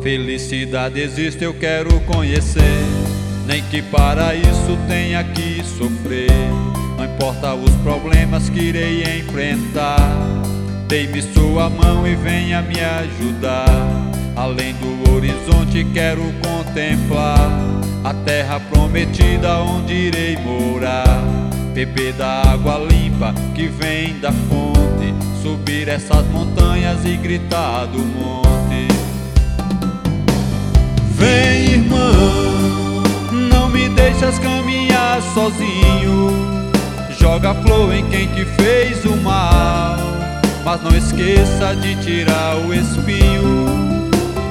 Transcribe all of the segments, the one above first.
felicidade existe, eu quero conhecer. Nem que para isso tenha que sofrer. Não importa os problemas que irei enfrentar, dê-me sua mão e venha me ajudar. Além do horizonte quero contemplar a terra prometida onde irei morar. Beber da água limpa que vem da fonte, subir essas montanhas e gritar do monte. Vem, irmão, não me deixas caminhar sozinho. Joga flor em quem te fez o mal, mas não esqueça de tirar o espinho.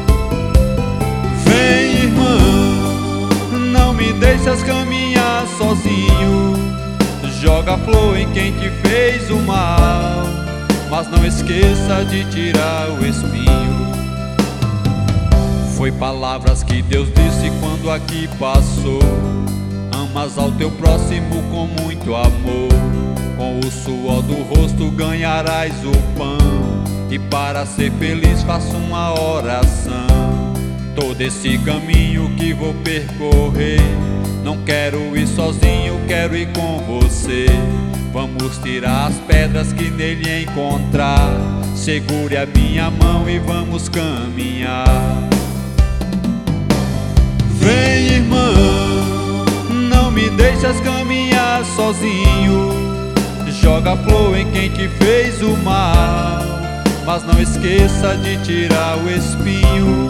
Vem, irmão, não me deixas caminhar sozinho. Joga flor em quem te fez o mal, mas não esqueça de tirar o espinho. Foi palavras que Deus disse quando aqui passou. Amas ao teu próximo com muito amor. Com o suor do rosto ganharás o pão, e para ser feliz faça uma oração. Todo esse caminho que vou percorrer, não quero ir sozinho, quero ir com você. Vamos tirar as pedras que nele encontrar. Segure a minha mão e vamos caminhar. Vem, irmão, não me deixas caminhar sozinho. Joga flor em quem te fez o mal, mas não esqueça de tirar o espinho.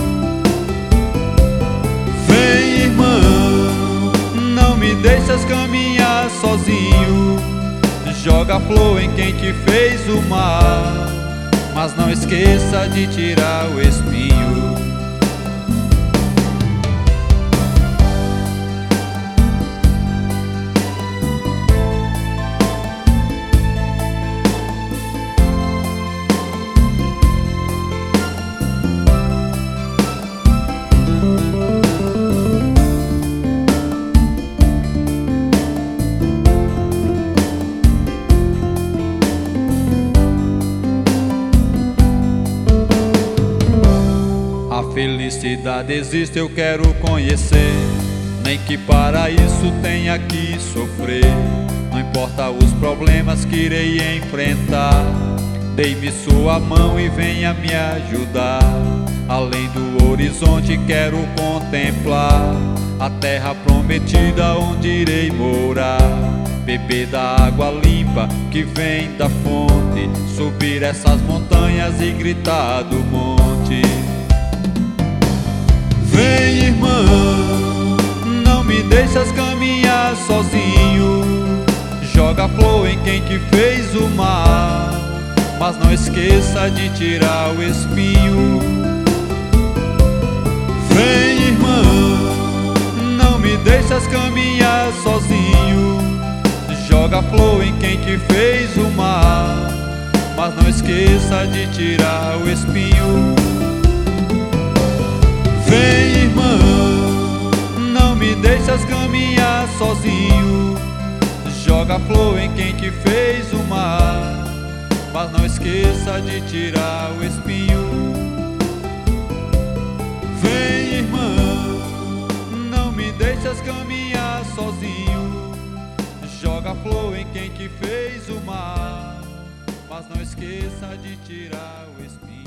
Vem, irmão, não me deixas caminhar sozinho. Joga flor em quem te fez o mal, mas não esqueça de tirar o espinho. A felicidade existe, eu quero conhecer. Nem que para isso tenha que sofrer. Não importa os problemas que irei enfrentar, dê-me sua mão e venha me ajudar. Além do horizonte quero contemplar a terra prometida onde irei morar. Beber da água limpa que vem da fonte, subir essas montanhas e gritar do monte. Vem, irmão, não me deixas caminhar sozinho. Joga flor em quem te fez o mal, mas não esqueça de tirar o espinho. Vem, irmão, não me deixas caminhar sozinho. Joga flor em quem te fez o mal, mas não esqueça de tirar o espinho. Vem, irmão, não me deixas caminhar sozinho. Joga flor em quem te fez o mal, mas não esqueça de tirar o espinho. Vem, irmão, não me deixas caminhar sozinho. Joga flor em quem te fez o mal, mas não esqueça de tirar o espinho.